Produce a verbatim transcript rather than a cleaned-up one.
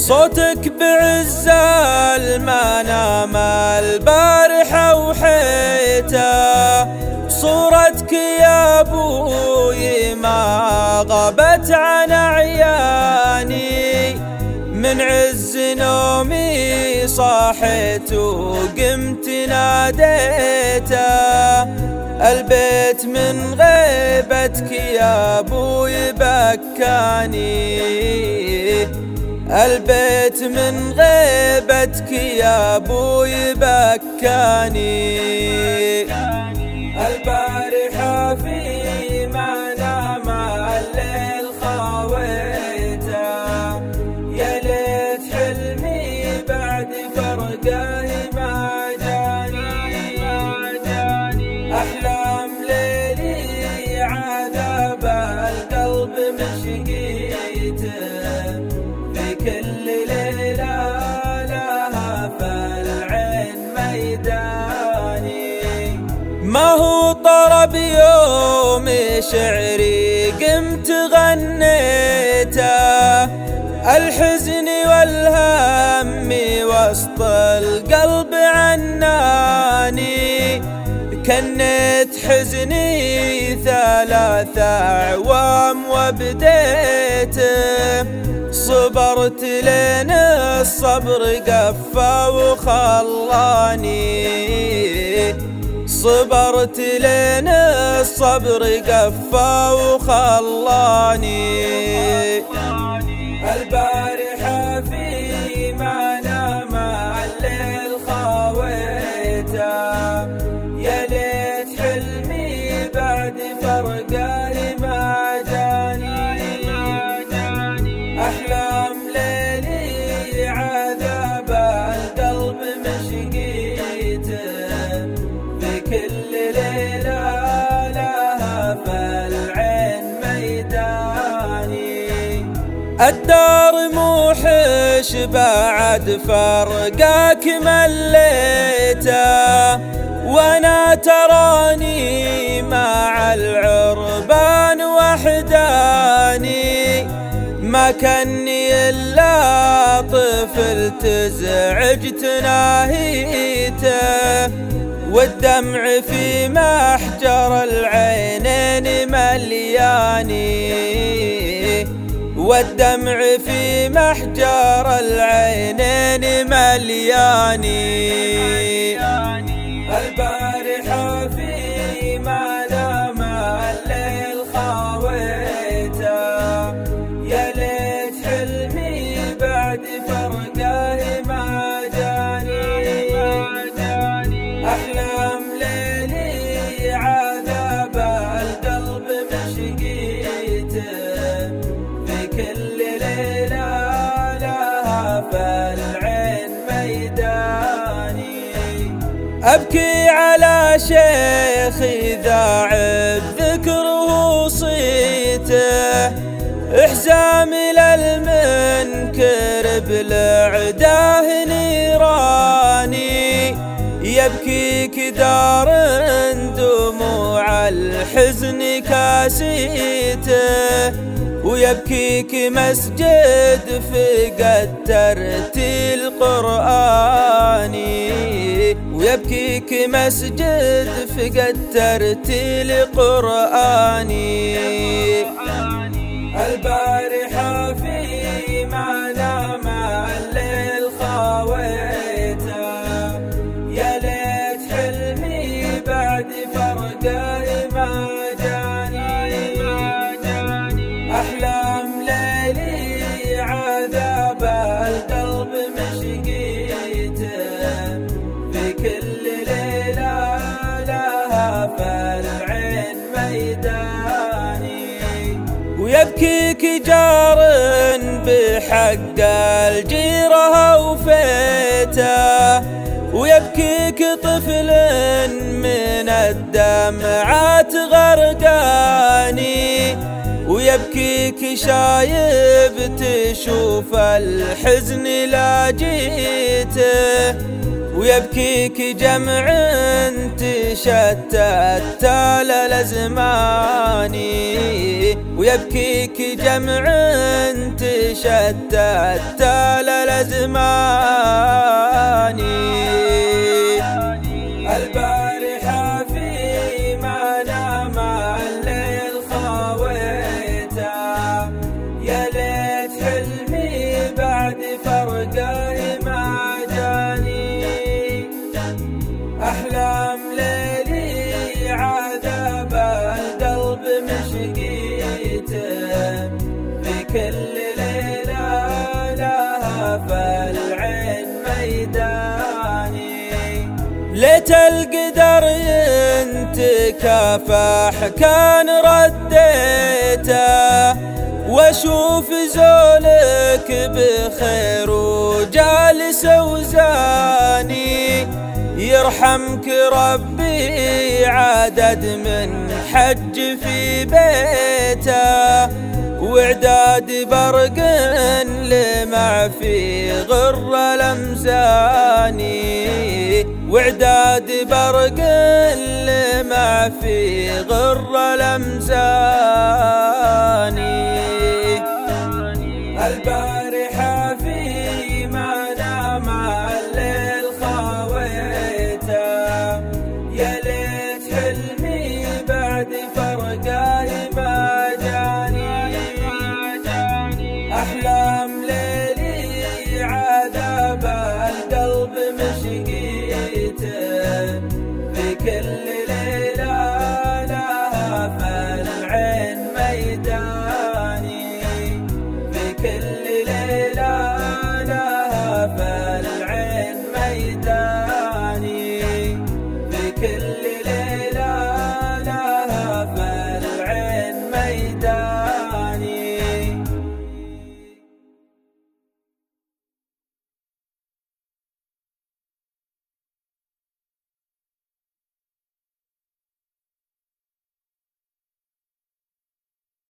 صوتك بعز المنام البارحة وحيته، صورتك يا ابوي ما غابت عن عياني، من عز نومي صحيت وقمت ناديته، البيت من غيبتك يا ابوي بكاني، البيت من غيبتك يا ابوي بكاني. البارحة في منام الليل خاويته، يا ليت حلمي بعد فرقه ما جاني، أحلام ليلي عذاب القلب مشقيته، في كل ليلة لها فالعين ميداني، ما هو طرب يوم شعري قمت غنيته، الحزن والهم وسط القلب عناني، كنيت حزني ثلاث أعوام وبديته، صبرت لين الصبر قفى وخلاني، صبرت لين الصبر قفى وخلاني. البارحة في منام الليل خاويته، يا ليت حلمي بعد فرقه ما جاني، أحلام ليلي عذاب القلب مشقيته، في كل ليلة لها فالعين ميداني، الدار موحش بعد فرقاك مليته، وانا تراني مع العربان وحداني، ما كني إلا طفل تزعج تناهيته، والدمع في محجر العينين ملياني، والدمع في محجر العينين ملياني. البارحة في منام الليل خاويته، يا ليت حلمي بعد فرقه ما جاني، أحلام ليلي عذاب القلب مشقيته، في كل ليلة لها فالعين ميداني، أبكي على شيخي ذاعب ذكره صيته، إحزامي للمنكر بالعداه نيراني، يبكيك دار دموع الحزن كاسيته، ويبكيك مسجد فقد ترتيل قرآني، ويبكيك مسجد فقد ترتيل قرآني. البارحة في منام الليل خاويته، يا ليت حلمي بعد فرقه ما جاني، أحلام ليلي عذاب القلب مشقيته، في كل ليلة لها فالعين ميداني، ويبكيك جار بحق الجيرة وفيته، ويبكيك طفل من الدمعات غرقاني، ويبكيك شايب تشوف الحزن لا جيته، ويبكيك جمع تشتت تال الأزماني، ويبكيك جمع تشتت تال زماني. البارحة في منام الليل خاويته، يا ليت حلمي بعد فرقه ما جاني. أحلام ليلي عذاب القلب مشقيته، في كل ليلة لها فالعين ميداني. ليت القدر ينتكافح كان رديته، واشوف زولك بخير وجالس وزاني. يرحمك ربي عدد من حج في بيته، وعداد برق لمع في غر لمزاني. وعداد برق لمع في غر لمزاني. البارحة في منام الليل خاويته، يا ليت حلمي بعد فرقه ما جاني. أحلى